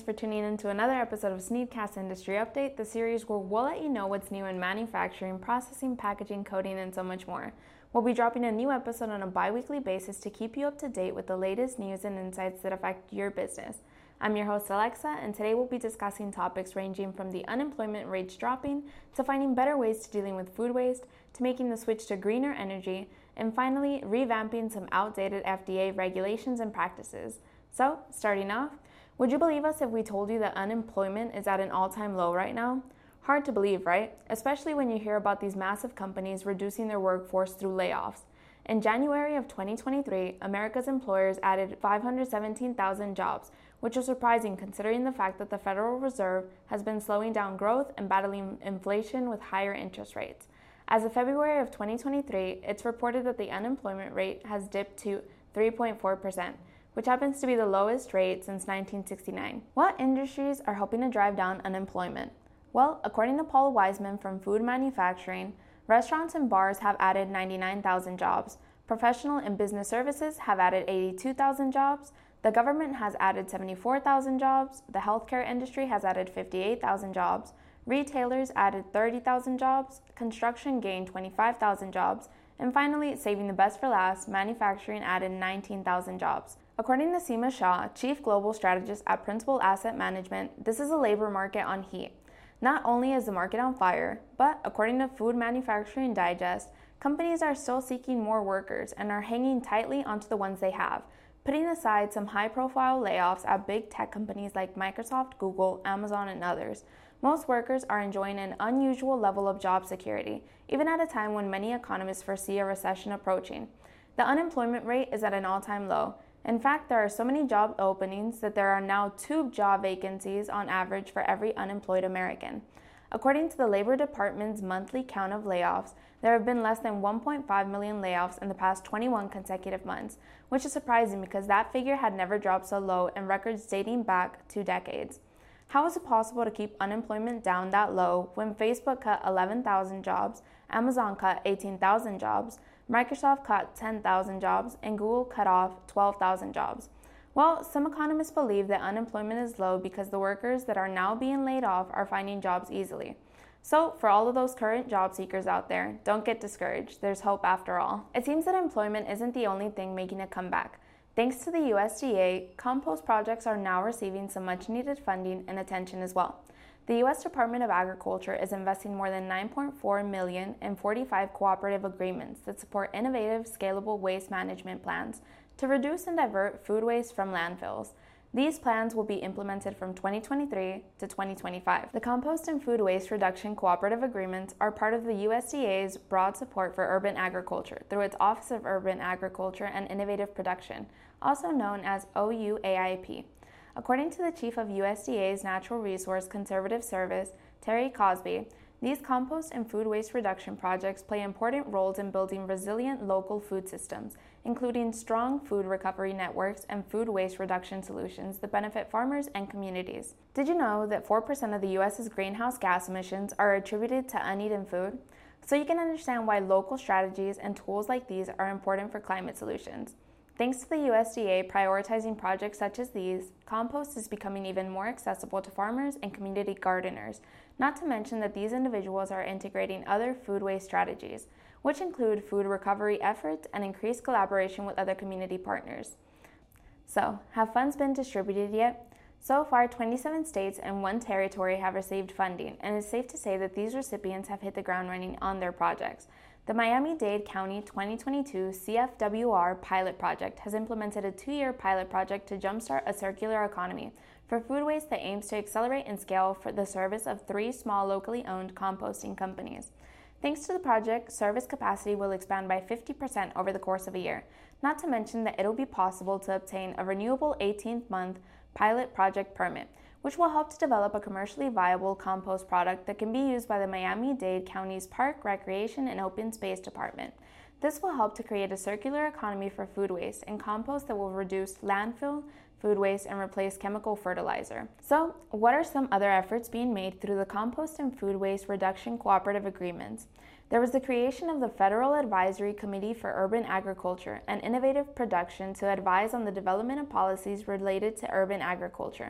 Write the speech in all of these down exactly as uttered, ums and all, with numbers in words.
for tuning in to another episode of Sneedcast Industry Update, the series where we'll let you know what's new in manufacturing, processing, packaging, coding, and so much more. We'll be dropping a new episode on a bi-weekly basis to keep you up to date with the latest news and insights that affect your business. I'm your host, Alexa, and today we'll be discussing topics ranging from the unemployment rates dropping, to finding better ways to dealing with food waste, to making the switch to greener energy, and finally, revamping some outdated F D A regulations and practices. So, starting off, would you believe us if we told you that unemployment is at an all-time low right now? Hard to believe, right? Especially when you hear about these massive companies reducing their workforce through layoffs. In January of twenty twenty-three, America's employers added five hundred seventeen thousand jobs, which is surprising considering the fact that the Federal Reserve has been slowing down growth and battling inflation with higher interest rates. As of February of twenty twenty-three, it's reported that the unemployment rate has dipped to three point four percent. which happens to be the lowest rate since nineteen sixty-nine. What industries are helping to drive down unemployment? Well, according to Paul Wiseman from Food Manufacturing, restaurants and bars have added ninety-nine thousand jobs, professional and business services have added eighty-two thousand jobs, the government has added seventy-four thousand jobs, the healthcare industry has added fifty-eight thousand jobs, retailers added thirty thousand jobs, construction gained twenty-five thousand jobs, and finally, saving the best for last, manufacturing added nineteen thousand jobs. According to Seema Shah, Chief Global Strategist at Principal Asset Management, this is a labor market on heat. Not only is the market on fire, but according to Food Manufacturing Digest, companies are still seeking more workers and are hanging tightly onto the ones they have, putting aside some high-profile layoffs at big tech companies like Microsoft, Google, Amazon, and others. Most workers are enjoying an unusual level of job security, even at a time when many economists foresee a recession approaching. The unemployment rate is at an all-time low. In fact, there are so many job openings that there are now two job vacancies on average for every unemployed American. According to the Labor Department's monthly count of layoffs, there have been less than one point five million layoffs in the past twenty-one consecutive months, which is surprising because that figure had never dropped so low in records dating back two decades. How is it possible to keep unemployment down that low when Facebook cut eleven thousand jobs, Amazon cut eighteen thousand jobs, Microsoft cut ten thousand jobs, and Google cut off twelve thousand jobs? Well, some economists believe that unemployment is low because the workers that are now being laid off are finding jobs easily. So, for all of those current job seekers out there, don't get discouraged. There's hope after all. It seems that employment isn't the only thing making a comeback. Thanks to the U S D A, compost projects are now receiving some much-needed funding and attention as well. The U S Department of Agriculture is investing more than nine point four million dollars in forty-five cooperative agreements that support innovative, scalable waste management plans to reduce and divert food waste from landfills. These plans will be implemented from twenty twenty-three to twenty twenty-five. The Compost and Food Waste Reduction Cooperative Agreements are part of the U S D A's broad support for urban agriculture through its Office of Urban Agriculture and Innovative Production, also known as O U A I P. According to the chief of U S D A's Natural Resource Conservative Service, Terry Cosby, these compost and food waste reduction projects play important roles in building resilient local food systems, including strong food recovery networks and food waste reduction solutions that benefit farmers and communities. Did you know that four percent of the U S's greenhouse gas emissions are attributed to uneaten food? So you can understand why local strategies and tools like these are important for climate solutions. Thanks to the U S D A prioritizing projects such as these, compost is becoming even more accessible to farmers and community gardeners, not to mention that these individuals are integrating other food waste strategies, which include food recovery efforts and increased collaboration with other community partners. So, have funds been distributed yet? So far, twenty-seven states and one territory have received funding, and it's safe to say that these recipients have hit the ground running on their projects. The Miami-Dade County twenty twenty-two C F W R pilot project has implemented a two-year pilot project to jumpstart a circular economy for food waste that aims to accelerate and scale for the service of three small locally owned composting companies. Thanks to the project, service capacity will expand by fifty percent over the course of a year, not to mention that it'll be possible to obtain a renewable eighteenth month pilot project permit, which will help to develop a commercially viable compost product that can be used by the Miami-Dade County's Park, Recreation, and Open Space Department. This will help to create a circular economy for food waste and compost that will reduce landfill, food waste, and replace chemical fertilizer. So, what are some other efforts being made through the Compost and Food Waste Reduction Cooperative Agreements? There was the creation of the Federal Advisory Committee for Urban Agriculture and Innovative Production to advise on the development of policies related to urban agriculture.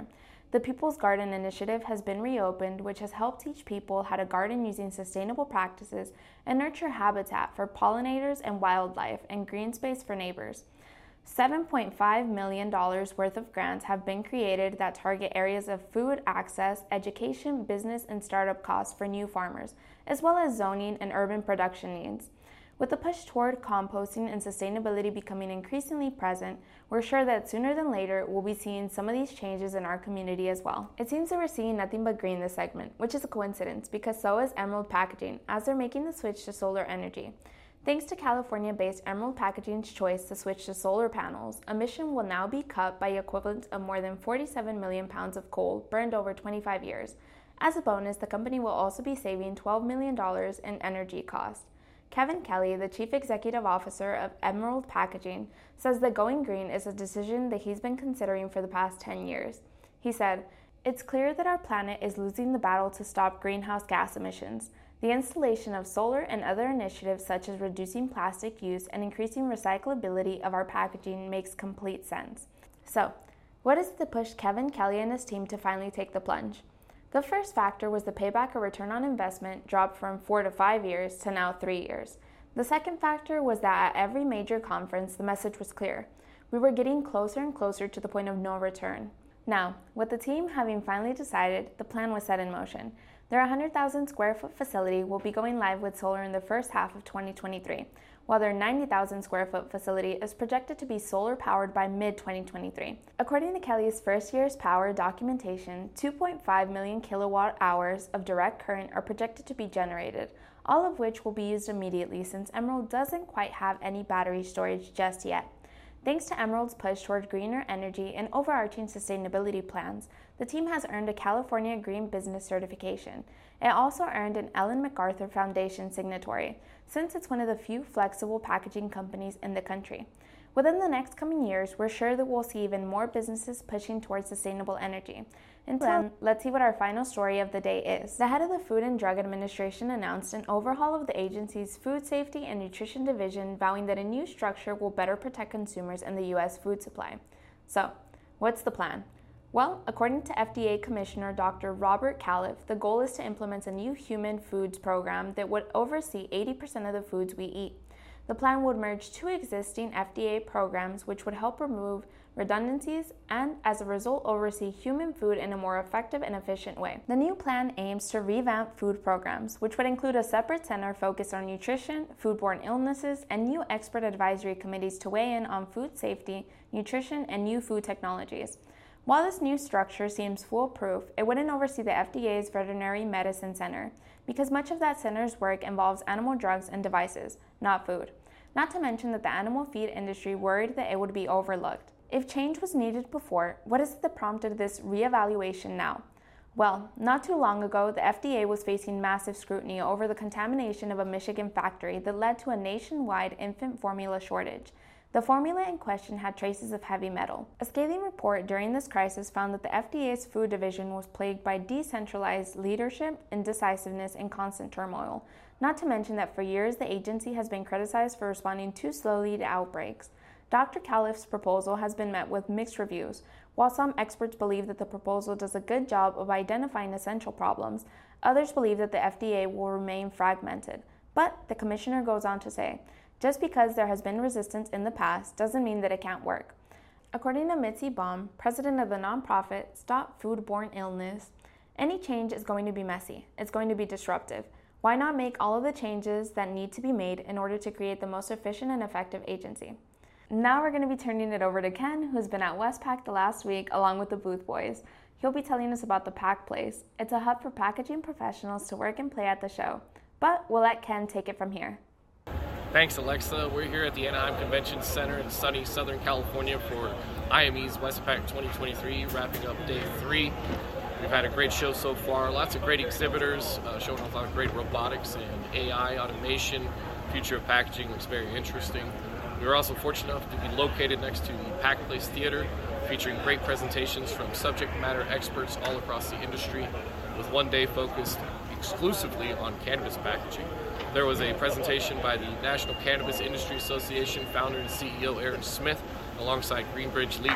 The People's Garden Initiative has been reopened, which has helped teach people how to garden using sustainable practices and nurture habitat for pollinators and wildlife and green space for neighbors. seven point five million dollars worth of grants have been created that target areas of food access, education, business, and startup costs for new farmers, as well as zoning and urban production needs. With the push toward composting and sustainability becoming increasingly present, we're sure that sooner than later we'll be seeing some of these changes in our community as well. It seems that we're seeing nothing but green this segment, which is a coincidence because so is Emerald Packaging, as they're making the switch to solar energy. Thanks to California-based Emerald Packaging's choice to switch to solar panels, emission will now be cut by the equivalent of more than forty-seven million pounds of coal burned over twenty-five years. As a bonus, the company will also be saving twelve million dollars in energy costs. Kevin Kelly, the Chief Executive Officer of Emerald Packaging, says that going green is a decision that he's been considering for the past ten years. He said, "It's clear that our planet is losing the battle to stop greenhouse gas emissions. The installation of solar and other initiatives such as reducing plastic use and increasing recyclability of our packaging makes complete sense." So, what is it that pushed Kevin Kelly and his team to finally take the plunge? The first factor was the payback or return on investment dropped from four to five years to now three years. The second factor was that at every major conference, the message was clear. We were getting closer and closer to the point of no return. Now, with the team having finally decided, the plan was set in motion. Their one hundred thousand square foot facility will be going live with solar in the first half of twenty twenty-three, while their ninety thousand square foot facility is projected to be solar powered by mid twenty twenty-three. According to Kelly's first year's power documentation, two point five million kilowatt hours of direct current are projected to be generated, all of which will be used immediately since Emerald doesn't quite have any battery storage just yet. Thanks to Emerald's push toward greener energy and overarching sustainability plans, the team has earned a California Green Business certification. It also earned an Ellen MacArthur Foundation signatory, since it's one of the few flexible packaging companies in the country. Within the next coming years, we're sure that we'll see even more businesses pushing towards sustainable energy. Until then, let's see what our final story of the day is. The head of the Food and Drug Administration announced an overhaul of the agency's Food Safety and Nutrition Division, vowing that a new structure will better protect consumers in the U S food supply. So, what's the plan? Well, according to F D A Commissioner Doctor Robert Califf, the goal is to implement a new human foods program that would oversee eighty percent of the foods we eat. The plan would merge two existing F D A programs, which would help remove redundancies and, as a result, oversee human food in a more effective and efficient way. The new plan aims to revamp food programs, which would include a separate center focused on nutrition, foodborne illnesses, and new expert advisory committees to weigh in on food safety, nutrition, and new food technologies. While this new structure seems foolproof, it wouldn't oversee the F D A's Veterinary Medicine Center, because much of that center's work involves animal drugs and devices, not food. Not to mention that the animal feed industry worried that it would be overlooked. If change was needed before, what is it that prompted this reevaluation now? Well, not too long ago, the F D A was facing massive scrutiny over the contamination of a Michigan factory that led to a nationwide infant formula shortage. The formula in question had traces of heavy metal. A scathing report during this crisis found that the F D A's food division was plagued by decentralized leadership, indecisiveness, and constant turmoil. Not to mention that for years, the agency has been criticized for responding too slowly to outbreaks. Doctor Califf's proposal has been met with mixed reviews. While some experts believe that the proposal does a good job of identifying essential problems, others believe that the F D A will remain fragmented. But the commissioner goes on to say, just because there has been resistance in the past doesn't mean that it can't work. According to Mitzi Baum, president of the nonprofit Stop Foodborne Illness, any change is going to be messy. It's going to be disruptive. Why not make all of the changes that need to be made in order to create the most efficient and effective agency? Now we're going to be turning it over to Ken, who's been at Westpac the last week along with the Booth Boys. He'll be telling us about the Pack Place. It's a hub for packaging professionals to work and play at the show. But we'll let Ken take it from here. Thanks, Alexa. We're here at the Anaheim Convention Center in sunny Southern California for I M E's Westpac twenty twenty-three, wrapping up day three. We've had a great show so far. Lots of great exhibitors uh, showing off a lot of great robotics and A I automation. Future of packaging looks very interesting. We were also fortunate enough to be located next to the Pack Place Theater, featuring great presentations from subject matter experts all across the industry, with one day focused exclusively on cannabis packaging. There was a presentation by the National Cannabis Industry Association founder and C E O Aaron Smith, alongside Greenbridge Legal,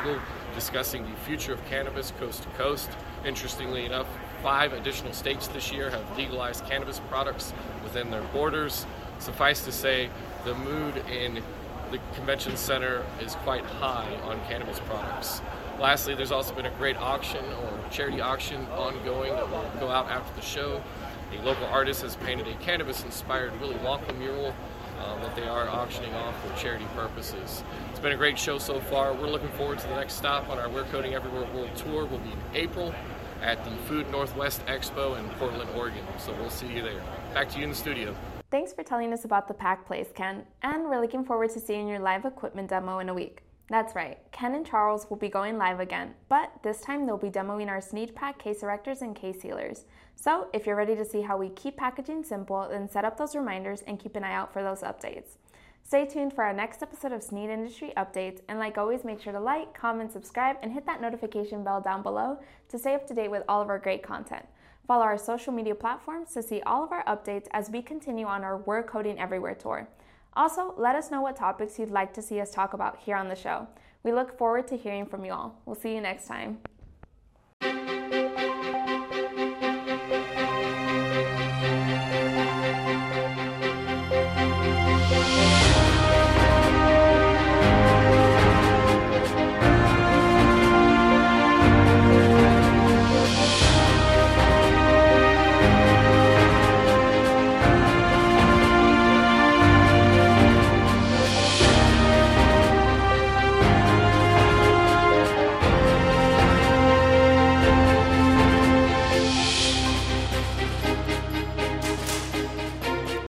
discussing the future of cannabis coast to coast. Interestingly enough, five additional states this year have legalized cannabis products within their borders. Suffice to say, the mood in the convention center is quite high on cannabis products. Lastly, there's also been a great auction or charity auction ongoing that will go out after the show. A local artist has painted a cannabis-inspired Willy Wonka mural uh, that they are auctioning off for charity purposes. It's been a great show so far. We're looking forward to the next stop on our We're Coding Everywhere World Tour. We'll be in April at the Food Northwest Expo in Portland, Oregon. So we'll see you there. Back to you in the studio. Thanks for telling us about the Pack Place, Ken, and we're looking forward to seeing your live equipment demo in a week. That's right, Ken and Charles will be going live again, but this time they'll be demoing our SneedPak case erectors and case sealers. So if you're ready to see how we keep packaging simple, then set up those reminders and keep an eye out for those updates. Stay tuned for our next episode of Sneed Industry Updates, and like always, make sure to like, comment, subscribe, and hit that notification bell down below to stay up to date with all of our great content. Follow our social media platforms to see all of our updates as we continue on our We're Coding Everywhere tour. Also, let us know what topics you'd like to see us talk about here on the show. We look forward to hearing from you all. We'll see you next time.